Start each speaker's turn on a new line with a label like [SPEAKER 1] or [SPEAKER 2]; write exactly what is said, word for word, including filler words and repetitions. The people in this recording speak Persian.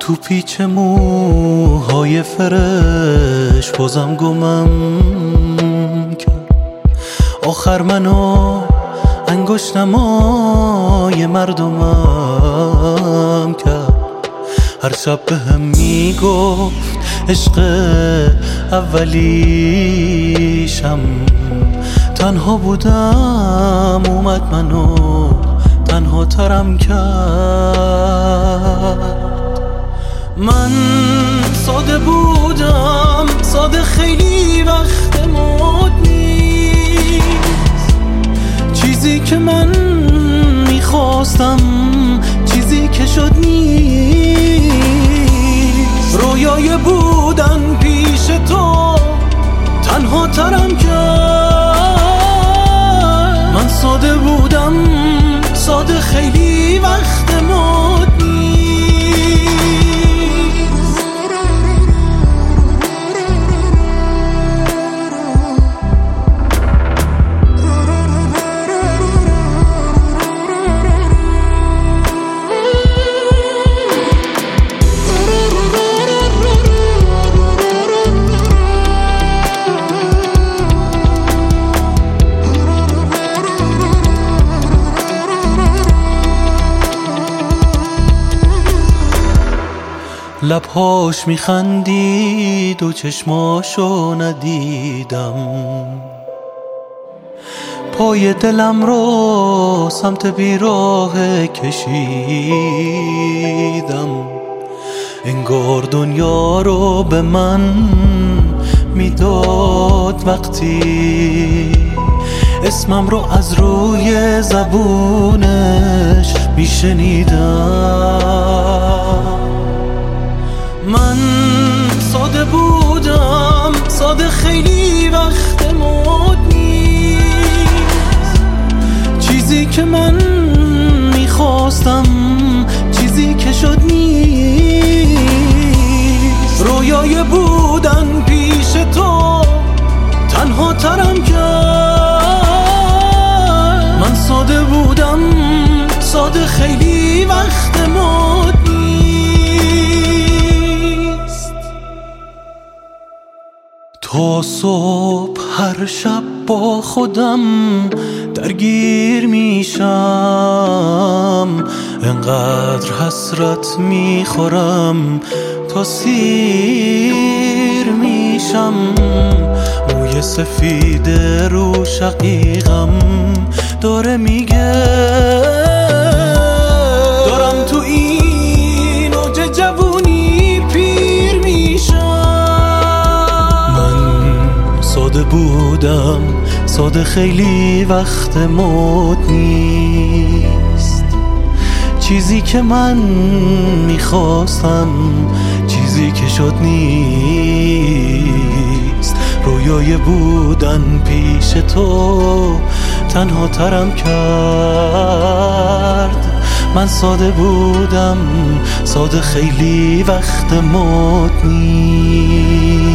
[SPEAKER 1] تو پیچ موهای فرش بازم گمم کرد. آخر منو انگشت نمای مردمم کرد. هر شب به هم میگفت عشق اولیشم. تنها بودم اومد منو تنها ترم کرد. من ساده بودم، ساده خیلی وقت مد نیست. چیزی که من میخواستم، چیزی که شد نیست. رویای بودن پیش تو تنها ترم کرد. من ساده بودم، ساده خیلی وقت مد نیست. لبهاش میخندید و چشماشو ندیدم. پای دلم رو سمت بیراه کشیدم. انگار دنیا رو به من میداد وقتی اسمم رو از روی زبونش میشنیدم. من ساده بودم، ساده خیلی وقت مد نیست. چیزی که من میخواستم، چیزی که شد نیست. رویای بودن پیش تو تنها ترم کرد. من ساده بودم، ساده خیلی وقت مد تا صبح هر شب با خودم درگیر میشم. انقدر حسرت میخورم تا سیر میشم. موی سفید رو شقیقم داره میگه دارم تو این اوج جوونی پیر میشم. ساده بودم، ساده خیلی وقت مد نیست. چیزی که من میخواستم، چیزی که شد نیست. رویای بودن پیش تو تنها ترم کرد. من ساده بودم، ساده خیلی وقت مد نیست.